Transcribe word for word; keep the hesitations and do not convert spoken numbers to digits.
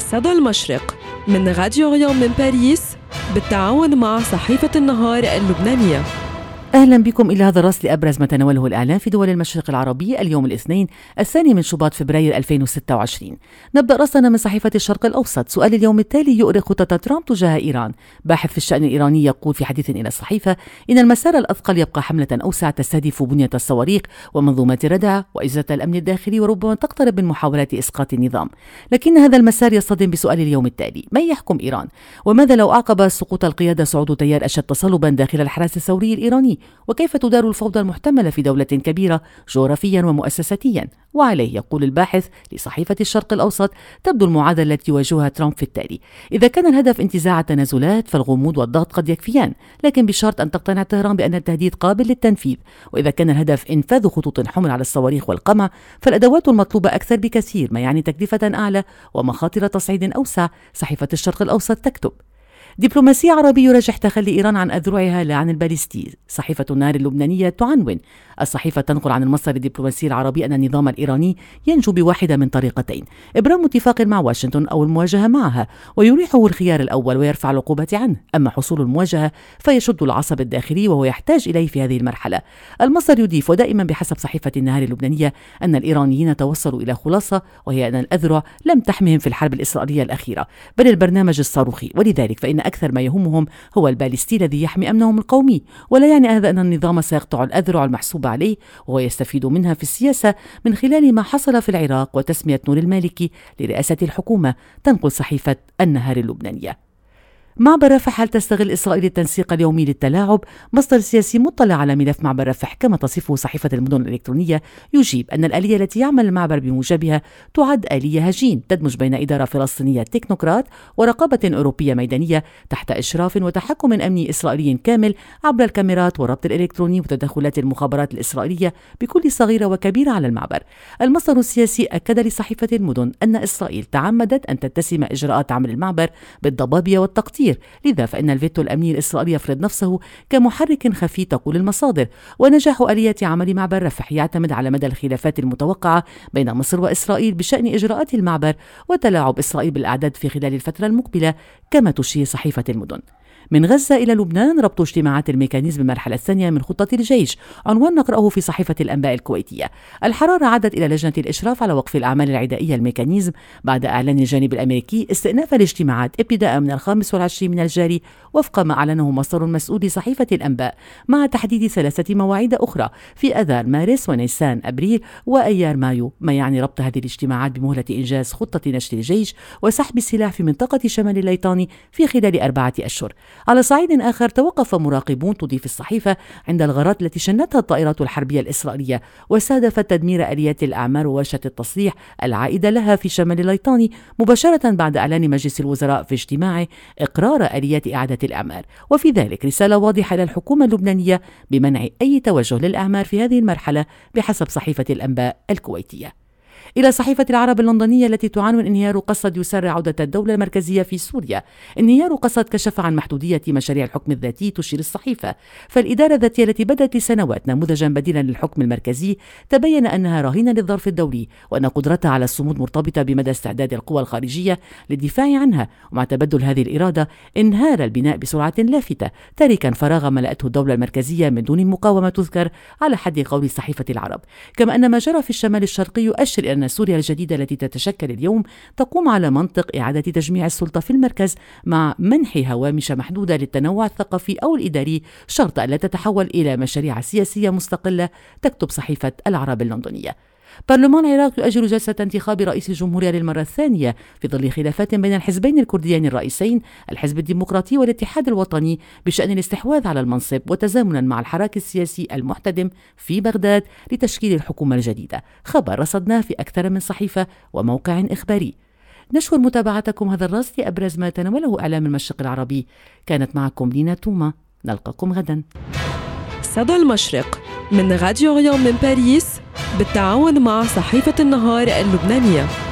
صدى المشرق من راديو ريان من باريس بالتعاون مع صحيفة النهار اللبنانية. أهلا بكم إلى هذا الرأس لأبرز ما تناوله الإعلام في دول المشرق العربي اليوم الاثنين الثاني من شباط فبراير ألفين وستة وعشرين. نبدأ رأسنا من صحيفة الشرق الأوسط. سؤال اليوم التالي يؤرق خطة ترامب تجاه إيران. باحث في الشأن الإيراني يقول في حديث إلى الصحيفة إن المسار الأثقل يبقى حملة أوسع تستهدف بنية الصواريخ ومنظومات الردع وإجهزة الأمن الداخلي وربما تقترب من محاولات إسقاط النظام. لكن هذا المسار يصطدم بسؤال اليوم التالي: من يحكم إيران؟ وماذا لو أعقب سقوط القيادة صعود تيار أشد تصلبا داخل الحراس الثوري الإيراني؟ وكيف تدار الفوضى المحتملة في دولة كبيرة جغرافيا ومؤسساتيا؟ وعليه يقول الباحث لصحيفة الشرق الأوسط: تبدو المعادلة التي يواجهها ترامب في التالي: إذا كان الهدف انتزاع التنازلات فالغموض والضغط قد يكفيان، لكن بشرط أن تقتنع طهران بأن التهديد قابل للتنفيذ. وإذا كان الهدف إنفاذ خطوط حمر على الصواريخ والقمع فالأدوات المطلوبة أكثر بكثير، ما يعني تكلفة أعلى ومخاطر تصعيد أوسع. صحيفة الشرق الأوسط تكتب: دبلوماسي عربي يرجح تخلي إيران عن أذرعها لا عن الباليستيز. صحيفة النهار اللبنانية تعنون. الصحيفة تنقل عن المصدر الدبلوماسي العربي أن النظام الإيراني ينجو بواحدة من طريقتين: إبرام اتفاق مع واشنطن أو المواجهة معها، ويريحه الخيار الأول ويرفع العقوبة عنه. أما حصول المواجهة فيشد العصب الداخلي وهو يحتاج إليه في هذه المرحلة. المصدر يضيف: ودائما بحسب صحيفة النهار اللبنانية أن الإيرانيين توصلوا إلى خلاصة، وهي أن الأذرع لم تحمهم في الحرب الإسرائيلية الأخيرة بل البرنامج الصاروخي، ولذلك فإن أكثر ما يهمهم هو الباليستي الذي يحمي أمنهم القومي. ولا يعني هذا أن النظام سيقطع الأذرع المحسوبة عليه وهو يستفيد منها في السياسة من خلال ما حصل في العراق وتسمية نور المالكي لرئاسة الحكومة. تنقل صحيفة النهار اللبنانية: معبر رفح، هل تستغل إسرائيل التنسيق اليومي للتلاعب؟ مصدر سياسي مطلع على ملف معبر رفح كما تصفه صحيفة المدن الإلكترونية يجيب أن الآلية التي يعمل المعبر بموجبها تعد آلية هجين تدمج بين إدارة فلسطينية تكنوقراط ورقابة أوروبية ميدانية تحت إشراف وتحكم أمني إسرائيلي كامل عبر الكاميرات والربط الإلكتروني وتدخلات المخابرات الإسرائيلية بكل صغيرة وكبيرة على المعبر. المصدر السياسي أكد لصحيفة المدن أن إسرائيل تعمدت أن تتسم إجراءات عمل المعبر بالضبابية والتقطير، لذا فإن الفيتو الأمني الإسرائيلي يفرض نفسه كمحرك خفي تقول المصادر. ونجاح آلية عمل معبر رفح يعتمد على مدى الخلافات المتوقعة بين مصر وإسرائيل بشأن إجراءات المعبر وتلاعب إسرائيل بالأعداد في خلال الفترة المقبلة كما تشير صحيفة المدن. من غزة إلى لبنان، ربط اجتماعات الميكانيزم المرحلة الثانية من خطة الجيش. عنوان نقرأه في صحيفة الأنباء الكويتية: الحرارة عادت إلى لجنة الإشراف على وقف الأعمال العدائية الميكانيزم بعد إعلان الجانب الأمريكي استئناف الاجتماعات ابتداء من الخامس والعشرين من الجاري وفق ما أعلنه مصدر مسؤول لصحيفة الأنباء، مع تحديد ثلاثة مواعيد أخرى في أذار مارس ونيسان أبريل وأيار مايو، ما يعني ربط هذه الاجتماعات بمهلة إنجاز خطة نشر الجيش وسحب السلاح في منطقة شمال الليطاني في خلال أربعة أشهر. على صعيد آخر، توقف مراقبون تضيف الصحيفة عند الغارات التي شنتها الطائرات الحربية الإسرائيلية واستهدفت تدمير آليات الأعمار وورشة التصليح العائدة لها في شمال الليطاني مباشرة بعد إعلان مجلس الوزراء في اجتماعه إقرار آليات إعادة الأعمار، وفي ذلك رسالة واضحة إلى الحكومة اللبنانية بمنع أي توجه للأعمار في هذه المرحلة بحسب صحيفة الأنباء الكويتية. إلى صحيفة العرب اللندنية التي تعنون: انهيار قسد يسرع عودة الدولة المركزية في سوريا. انهيار قسد كشف عن محدودية مشاريع الحكم الذاتي، تشير الصحيفة، فالإدارة الذاتية التي بدأت لسنوات نموذجا بديلا للحكم المركزي تبين أنها رهينة للظرف الدولي، وأن قدرتها على الصمود مرتبطة بمدى استعداد القوى الخارجية للدفاع عنها. ومع تبدل هذه الإرادة انهار البناء بسرعة لافتة، تاركا فراغا ملأته الدولة المركزية من دون مقاومة تذكر على حد قول صحيفة العرب. كما أن ما جرى في الشمال الشرقي يؤشر إلى أن سوريا الجديدة التي تتشكل اليوم تقوم على منطق إعادة تجميع السلطة في المركز مع منح هوامش محدودة للتنوع الثقافي أو الإداري، شرط ألا تتحول إلى مشاريع سياسية مستقلة. تكتب صحيفة العرب اللندنية: برلمان العراق يؤجل جلسة انتخاب رئيس الجمهورية للمرة الثانية في ظل خلافات بين الحزبين الكرديين الرئيسين الحزب الديمقراطي والاتحاد الوطني بشأن الاستحواذ على المنصب، وتزامنا مع الحراك السياسي المحتدم في بغداد لتشكيل الحكومة الجديدة. خبر رصدناه في أكثر من صحيفة وموقع إخباري. نشكر متابعتكم هذا الرصد لأبرز ما تناوله إعلام المشرق العربي. كانت معكم لينا توما، نلقاكم غدا. صدى المشرق من راديو ريان من باريس بالتعاون مع صحيفة النهار اللبنانية.